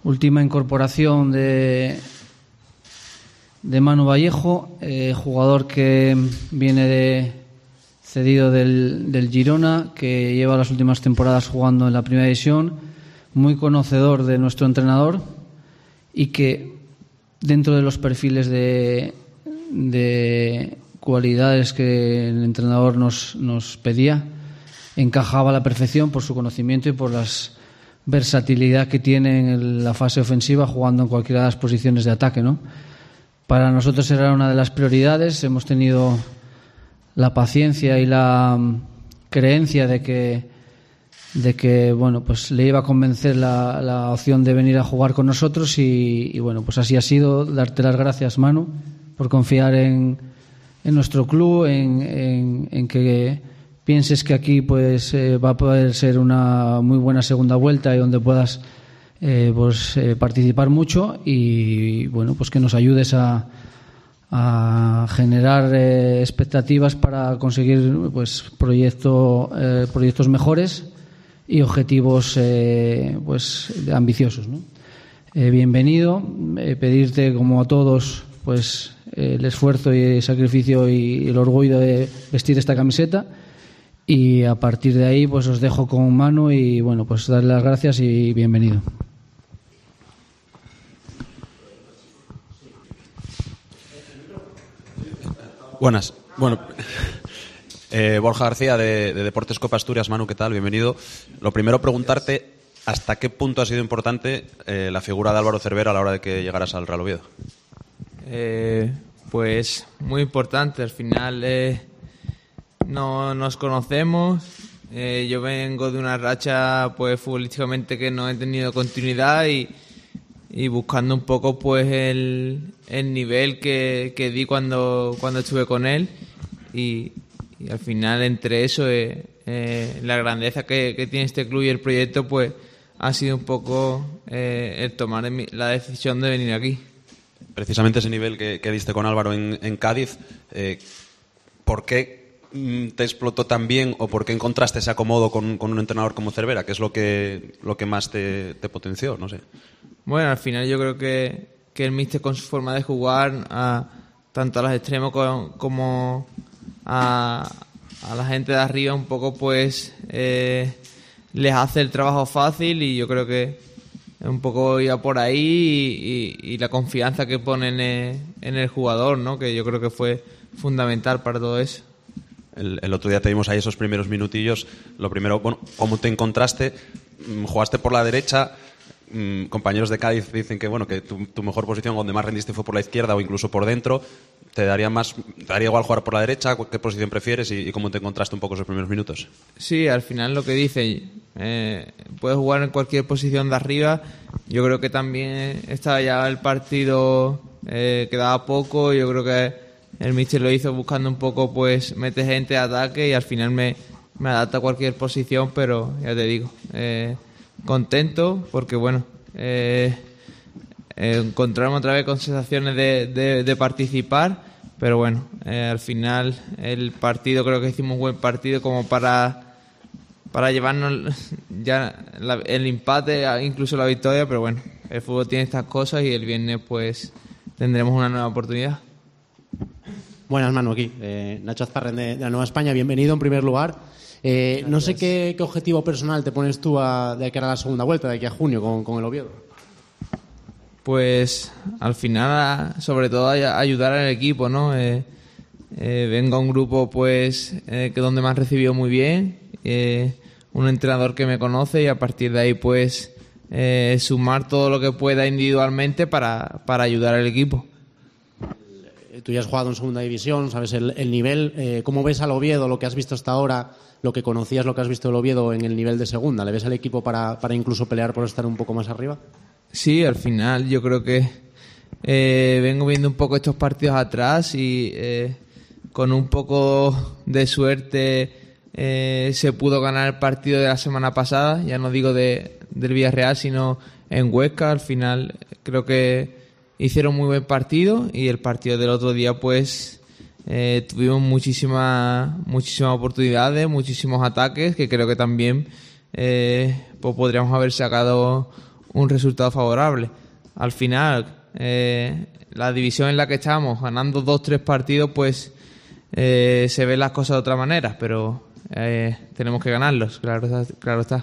última incorporación de Manu Vallejo, jugador que viene cedido del Girona, que lleva las últimas temporadas jugando en la primera división, muy conocedor de nuestro entrenador y que dentro de los perfiles de cualidades que el entrenador nos pedía, encajaba a la perfección por su conocimiento y por la versatilidad que tiene en la fase ofensiva, jugando en cualquiera de las posiciones de ataque, ¿no? Para nosotros era una de las prioridades. Hemos tenido la paciencia y la creencia de que bueno, pues le iba a convencer la opción de venir a jugar con nosotros y bueno, pues así ha sido. Darte las gracias, Manu, por confiar en nuestro club, en que pienses que aquí pues va a poder ser una muy buena segunda vuelta y donde puedas participar mucho y bueno, pues que nos ayudes a generar expectativas para conseguir pues proyectos mejores y objetivos pues ambiciosos, ¿no? Bienvenido, pedirte como a todos pues el esfuerzo y el sacrificio y el orgullo de vestir esta camiseta. Y a partir de ahí pues os dejo con Manu y bueno, pues darle las gracias y bienvenido. Buenas. Bueno, Borja García de Deportes Copa Asturias. Manu, ¿qué tal? Bienvenido. Lo primero, preguntarte hasta qué punto ha sido importante la figura de Álvaro Cervera a la hora de que llegaras al Real Oviedo. Pues muy importante. Al final no nos conocemos. Yo vengo de una racha pues futbolísticamente que no he tenido continuidad y buscando un poco pues el nivel que di cuando estuve con él y al final entre eso la grandeza que tiene este club y el proyecto pues ha sido un poco el tomar la decisión de venir aquí. Precisamente ese nivel que diste con Álvaro en Cádiz, ¿por qué te explotó tan bien o por qué encontraste ese acomodo con un entrenador como Cervera? ¿Qué es lo que más te potenció? No sé. Bueno, al final yo creo que el míster con su forma de jugar, tanto a los extremos como a la gente de arriba, un poco pues les hace el trabajo fácil y yo creo que un poco iba por ahí y la confianza que ponen en el jugador, ¿no? Que yo creo que fue fundamental para todo eso. El otro día te vimos ahí esos primeros minutillos. Lo primero, bueno, ¿cómo te encontraste? Jugaste por la derecha. Compañeros de Cádiz dicen que bueno, que tu mejor posición donde más rendiste fue por la izquierda o incluso por dentro. ¿Te daría igual jugar por la derecha? ¿Qué posición prefieres? ¿Y cómo te encontraste un poco esos primeros minutos? Sí, al final lo que dice, puedes jugar en cualquier posición de arriba. Yo creo que también estaba ya el partido, quedaba poco. Yo creo que el míster lo hizo buscando un poco pues meter gente de ataque y al final me adapta a cualquier posición, pero ya te digo, contento porque bueno, encontrarme otra vez con sensaciones de participar, pero bueno, al final el partido, creo que hicimos un buen partido como para llevarnos ya el empate, incluso la victoria, pero bueno, el fútbol tiene estas cosas y el viernes pues tendremos una nueva oportunidad. Buenas, Manu, aquí. Nacho Azparren de la Nueva España, bienvenido en primer lugar. No sé qué objetivo personal te pones tú de cara a la segunda vuelta, de aquí a junio, con el Oviedo. Pues al final, sobre todo, ayudar al equipo, ¿no? Vengo a un grupo pues que donde me han recibido muy bien, un entrenador que me conoce y a partir de ahí pues sumar todo lo que pueda individualmente para ayudar al equipo. Tú ya has jugado en segunda división, sabes el nivel. ¿Cómo ves al Oviedo, lo que has visto hasta ahora, lo que conocías, lo que has visto del Oviedo en el nivel de segunda? ¿Le ves al equipo para incluso pelear por estar un poco más arriba? Sí, al final yo creo que vengo viendo un poco estos partidos atrás y con un poco de suerte se pudo ganar el partido de la semana pasada, ya no digo del Villarreal, sino en Huesca. Al final creo que hicieron muy buen partido y el partido del otro día pues tuvimos muchísimas oportunidades, muchísimos ataques que creo que también pues podríamos haber sacado un resultado favorable. Al final, la división en la que estamos, ganando 2-3 partidos, pues se ven las cosas de otra manera, pero tenemos que ganarlos, claro está.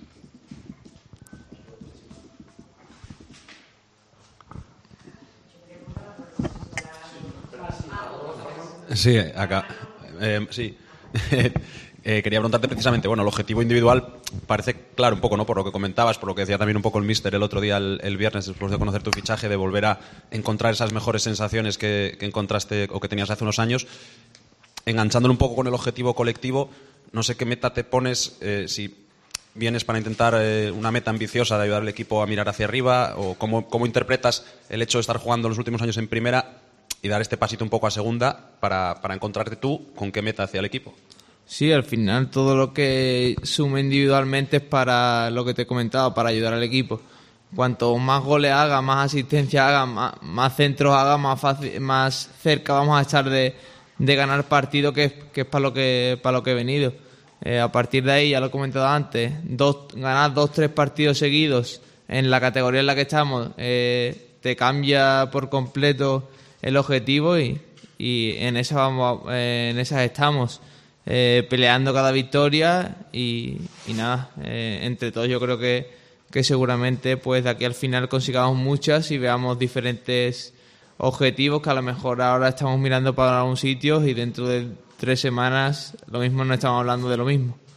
Sí, acá. Sí. Quería preguntarte precisamente, bueno, el objetivo individual parece claro un poco, ¿no? Por lo que comentabas, por lo que decía también un poco el míster el otro día, el viernes, después de conocer tu fichaje, de volver a encontrar esas mejores sensaciones que encontraste o que tenías hace unos años. Enganchándolo un poco con el objetivo colectivo, no sé qué meta te pones, si vienes para intentar una meta ambiciosa de ayudar al equipo a mirar hacia arriba, o cómo interpretas el hecho de estar jugando los últimos años en primera y dar este pasito un poco a segunda para encontrarte tú con qué meta hacia el equipo. Sí, al final todo lo que sume individualmente es para lo que te he comentado, para ayudar al equipo. Cuanto más goles haga, más asistencia haga, más centros haga, más cerca vamos a estar de ganar partido, que es para lo que he venido. A partir de ahí, ya lo he comentado antes, ganar 2-3 partidos seguidos en la categoría en la que estamos te cambia por completo el objetivo y en esas estamos. Peleando cada victoria y nada, entre todos yo creo que seguramente pues de aquí al final consigamos muchas y veamos diferentes objetivos que a lo mejor ahora estamos mirando para un sitio y dentro de 3 semanas lo mismo no estamos hablando de lo mismo.